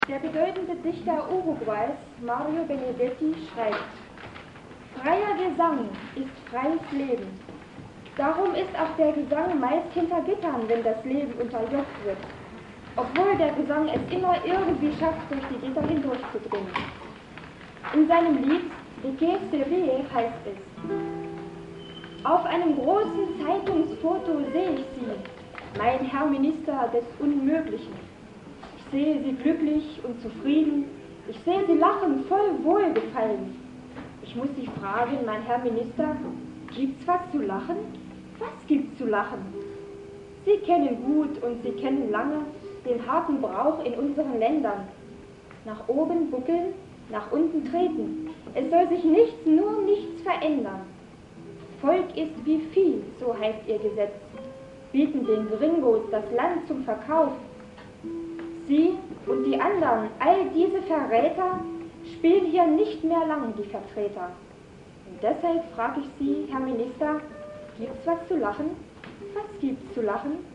Der bedeutende Dichter Uruguays, Mario Benedetti, schreibt: Freier Gesang ist freies Leben. Darum ist auch der Gesang meist hinter Gittern, wenn das Leben unterjocht wird, obwohl der Gesang es immer irgendwie schafft, durch die Gitter hindurchzudringen. In seinem Lied De que serie heißt es: Auf einem großen Zeitungsfoto sehe ich Sie, mein Herr Minister des Unmöglichen. Ich sehe Sie glücklich und zufrieden, ich sehe Sie lachen voll Wohlgefallen. Ich muss Sie fragen, mein Herr Minister, gibt's was zu lachen? Was gibt's zu lachen? Sie kennen gut und Sie kennen lange den harten Brauch in unseren Ländern. Nach oben buckeln, nach unten treten. Es soll sich nichts, nur nichts verändern. Volk ist wie Vieh, so heißt Ihr Gesetz, bieten den Gringos das Land zum Verkauf. Sie und die anderen, all diese Verräter, spielen hier nicht mehr lang die Vertreter. Und deshalb frage ich Sie, Herr Minister, gibt's was zu lachen? Was gibt's zu lachen?